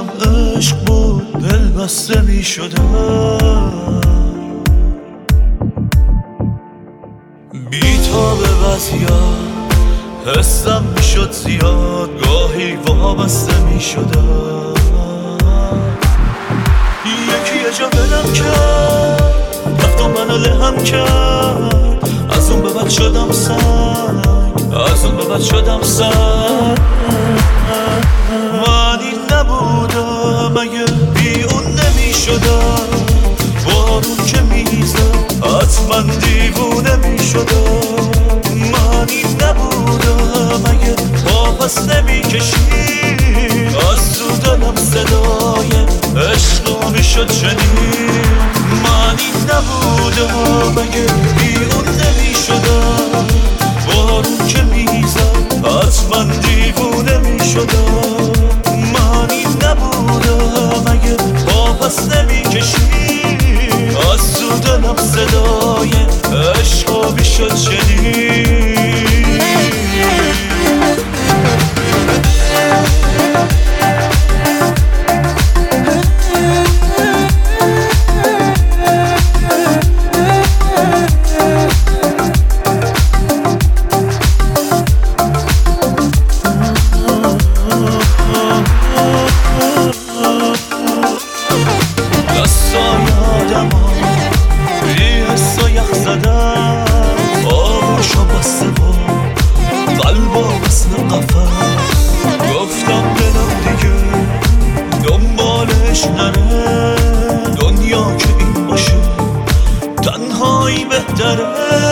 دلم عشق بود دل بسته می شدم، بی تا به وضعیت حسم می شد زیاد، گاهی وابسته می شدم. یکی یه جا بلم کرد رفت و منو لهم کرد، از اون به بعد شدم سنگ، از اون به بعد شدم سنگ. من این نبودم اگه بی اون نمی شدم، بارون که میزد حتما دیوونه می شدم. من این نبودم اگه واپس نمی کشید، از تو دلم صدای عشق می شد شنید. من این نبودم اگه بی اون نمی شدم، بارون که میزد حتما دیوونه می شدم. من این نبودم اگه واپس نمی کشید، از تو دلم صدای عشق می شد شنید. گفتم دلم دیگه دنبالش نره، دنیا که این باشه تنهایی بهتره.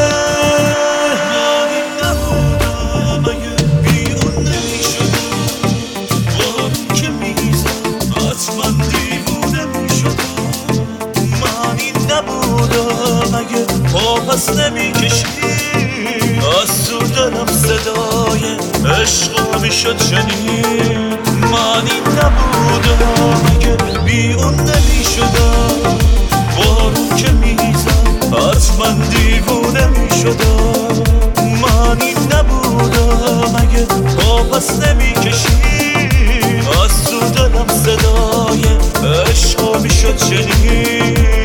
من این نبودم اگه بی اون نمی شدم، بارون که میزد حتما دیوونه می شدم. من این نبودم اگه واپس نمی کشید، از تو دلم صدای عشق می شد شنید. من این نبودم اگه بی اون نمی شدم، بارون که میزد حتما دیوونه می شدم. من این نبودم اگه واپس نمی کشید، از تو دلم صدای عشق می شد شنید.